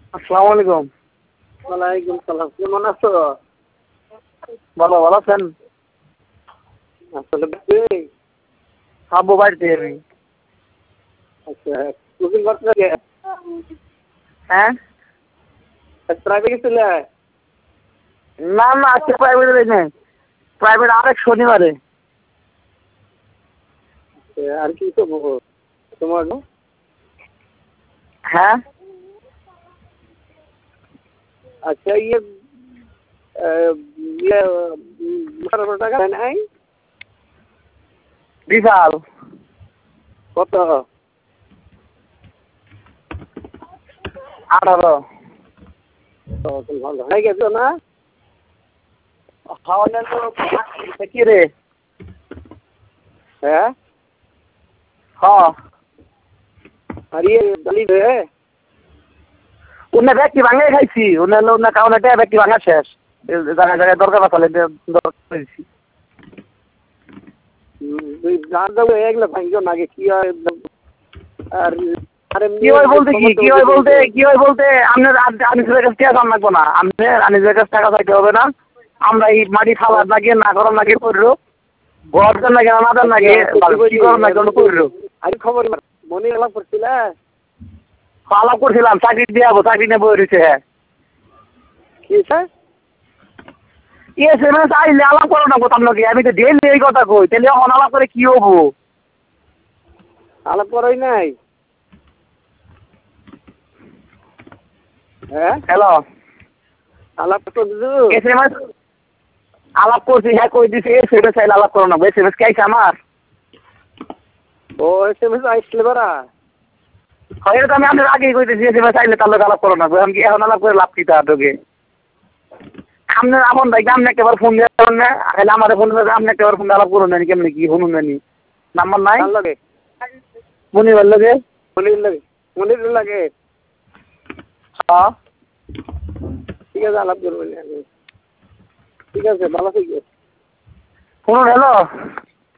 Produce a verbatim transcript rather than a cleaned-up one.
আসসালামু আলাইকুম। ওয়ালাইকুম সালাম। কেমন আছো? ভালো, ভালো আছেন? আসলে বাড়িতে? আব্বু বাড়িতে আমি। আচ্ছা, কোচিং করতে লাগে? হ্যাঁ? প্রাইভেট গেছিলে? না না আজকে প্রাইভেটে যাই নাই। প্রাইভেট আরেক শনিবারে। আচ্ছা, আর কি করবো তোমার? হ্যাঁ? আচ্ছা ইয়ে ইয়ে আঠারো টাকা নাই? বিশাল। কত? আঠারো। ভালো হয়ে গেছো না? খাওয়ালেন তো কি রে? হ্যাঁ? হ্যাঁ। আর ইয়ে দালি রে? উনি ব্যক্তি ভাঙাই খাইছি। উনি হলো উনি কারণ এটা ব্যক্তি ভাঙা শেষ। জায়গায় জায়গায় দরকার পাতালে দরকার করেছি। তুই জান দেবো এগুলো ভাঙিও না আগে কি হয় আর কি হয় বলতে কি কি হয় বলতে কি হয় বলতে আপনার আনিসের কাছে টাকা দাম লাগবো না। আপনি আনিসের কাছে টাকা চাইতে হবে না। আমরা এই মাটি খাবার লাগে না গরম লাগে করলো ঘর দেন লাগে না দেন লাগে কি গরম লাগে কোনো করলো আমি খবর মনে এলাম করছিলে আলাপ করছিলাম চাকরি দিয়ে যাবো চাকরি নিয়ে বই রয়েছে হ্যাঁ কি স্যার ইয়ে সেখানে চাইলে আলাপ করো না কোথাও নাকি আমি তো ডেলি এই কথা কই তাহলে এখন আলাপ করে কি হবো আলাপ করাই নাই হ্যাঁ হ্যালো আলাপ তো এস এম এস আলাপ করছি হ্যাঁ কই দিছি এস এম এস চাইলে আলাপ করো না এস এম এস কে আইছে আমার ও এস এম এস আইসলে বারা হয় তো আমি আপনার আগেই কইতেছি এস এম এস চাইলে তার লোক আলাপ করো না এখন কি এখন আলাপ করে লাভ কি তার তোকে আপনার আপন ভাই আপনি একবার ফোন দিয়ে করুন না তাহলে আমার ফোন দিয়ে আপনি একবার ফোন আলাপ করুন না কেমনি কি শুনুন না নাম্বার নাই কার লাগে মনিবার লাগে মনির লাগে মনির লাগে হ্যাঁ ঠিক আছে আলাপ করবেন ঠিক আছে ভালো থেকে শুনুন হ্যালো